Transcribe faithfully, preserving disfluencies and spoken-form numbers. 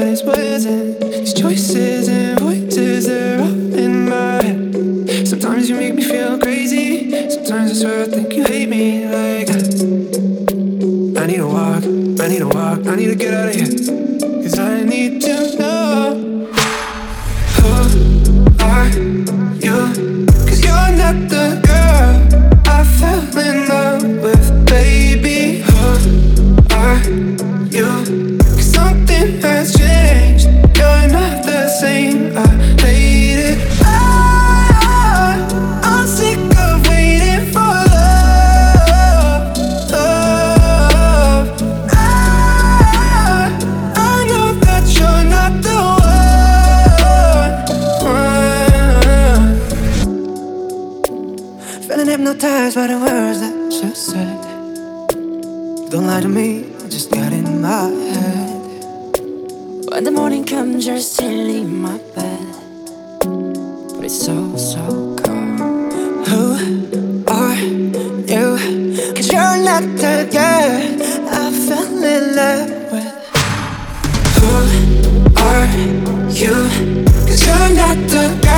these words and these choices and voices, they're all in my head. Sometimes you make me feel crazy, sometimes I swear I think you hate me like that. I need to walk, I need to walk, I need to get out of here, cause I need to know who are you? Cause you're not the girl I fell in love with, baby. Who are you? Cause something has changed, you're not the same, I hate it. I, I'm sick of waiting for love, love. I, I know that you're not the one, one. Feeling hypnotized by the words that you said. Don't lie to me, I just got in my head. When the morning comes, you're still in my bed, but it's so, so cold. Who are you? Cause you're not the girl I fell in love with. Who are you? Cause you're not the girl